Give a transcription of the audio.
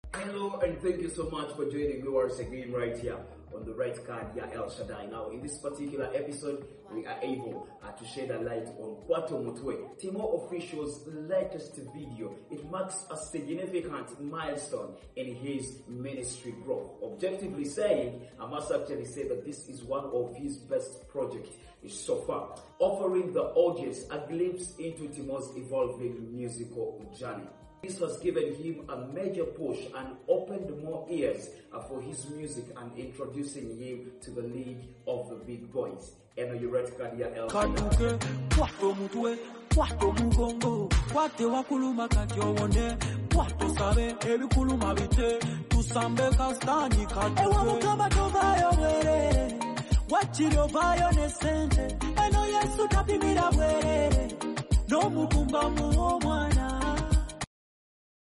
Hello and thank you so much for joining me once again right here on the Red Card here El Shaddai. Now in this particular episode, we are able to shed a light on Kwato Mutwe, Timo Official's latest video. It marks a significant milestone in his ministry growth. Objectively saying, I must actually say that this is one of his best projects so far, offering the audience a glimpse into Timo's evolving musical journey. This has given him a major push and opened more ears for his music and introducing him to the league of the big boys. And are you ready, Kadia El? Kwato mugongo, kwate wakuluma katyowone, kwato sabe, ebikuluma bite, tusambe kastani katuke. Ewa mukama tovayo were, wachiro vayo nesente, eno yesu tapimira were, no mukumba muomwane.